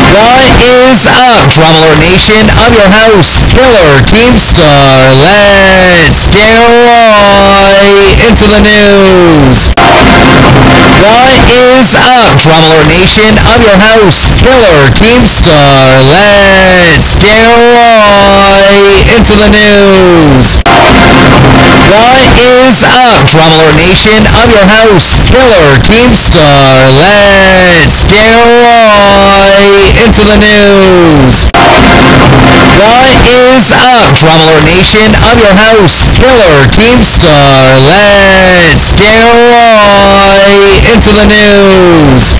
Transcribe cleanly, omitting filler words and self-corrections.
What is up, Drama Lord Nation? I'm your host, Killer Keemstar. Let's get right into the news. What is up, Drama Lord Nation? I'm your host, Killer Keemstar. Let's get right into the news. What is up, Drama Lord Nation? I'm your host, Killer Keemstar. Let's get right into the news. What is up, Drama Lord Nation? I'm your host, Killer Keemstar. Let's get right into the news.